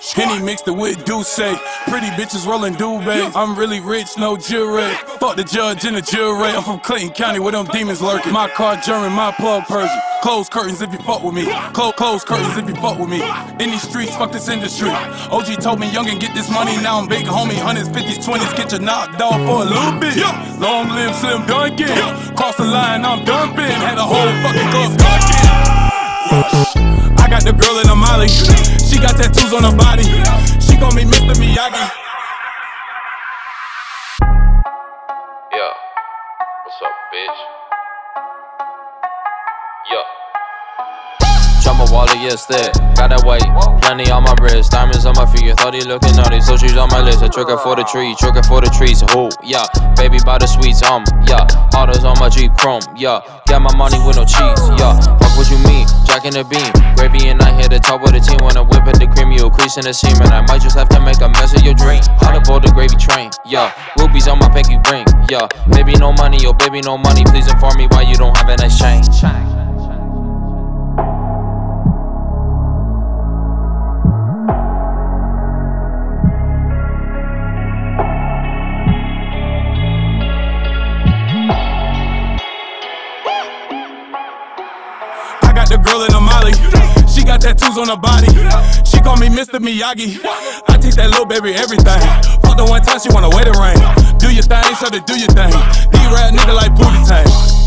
Henny mixed it with Douce. Pretty bitches rolling Dubé. I'm really rich, no jewelry. Fuck the judge and the jury. I'm from Clayton County where them demons lurking. My car German, my plug Persian. Close curtains if you fuck with me. Close curtains if you fuck with me. In these streets, fuck this industry. OG told me young and get this money. Now I'm big homie. 100s, 50s, 20s. Get your knocked off for a little bit. Long live Slim Duncan. Cross the line, I'm dumping. Had a whole fucking club dunking. I got the girl in a Molly. She got tattoos on her body. She gon' be Mr. Miyagi. Yeah. What's up, bitch? Yeah. Drop my wallet, yes, that. Got that weight, plenty on my wrist. Diamonds on my feet, thought he looking naughty. So she's on my list, a trigger for the tree, trigger for the trees. Who, yeah, baby by the sweets, yeah. Autos on my Jeep Chrome, yeah. Got my money with no cheese, yeah. Fuck what you mean, Jack in the beam. Gravy and I hit the top of the team. When I whip at the cream, you'll crease in the seam. And I might just have to make a mess of your dream. All aboard the gravy train, yeah. Rubies on my pinky ring, yeah. Baby no money, yo baby no money. Please inform me why you don't have an exchange. The girl in a Molly, she got tattoos on her body. She call me Mr. Miyagi. I teach that little baby everything. Fuck the one time she wanna wear the ring. Do your thing, so to do your thing. D-rap nigga like Booty Tank.